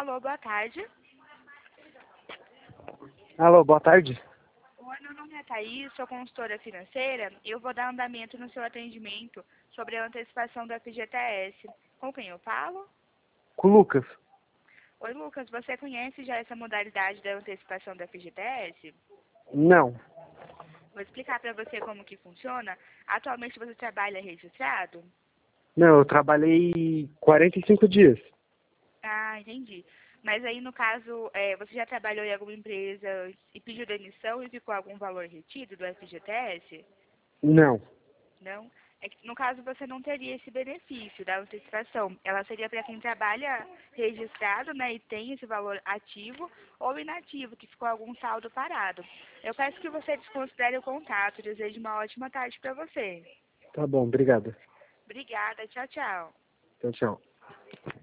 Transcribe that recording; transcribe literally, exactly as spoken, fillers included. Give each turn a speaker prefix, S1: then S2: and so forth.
S1: Alô, boa tarde.
S2: Alô, boa tarde.
S1: Oi, meu nome é Thaís, sou consultora financeira e eu vou dar andamento no seu atendimento sobre a antecipação do F G T S. Com quem eu falo?
S2: Com o Lucas.
S1: Oi, Lucas, você conhece já essa modalidade da antecipação do F G T S?
S2: Não.
S1: Vou explicar para você como que funciona. Atualmente você trabalha registrado?
S2: Não, eu trabalhei quarenta e cinco dias.
S1: Ah, entendi. Mas aí, no caso, é, você já trabalhou em alguma empresa e pediu demissão e ficou algum valor retido do F G T S?
S2: Não.
S1: Não? É que, no caso, você não teria esse benefício da antecipação. Ela seria para quem trabalha registrado, né, e tem esse valor ativo ou inativo, que ficou algum saldo parado. Eu peço que você desconsidere o contato. Desejo uma ótima tarde para você.
S2: Tá bom, obrigado.
S1: Obrigada. Tchau, tchau.
S2: Tchau, tchau.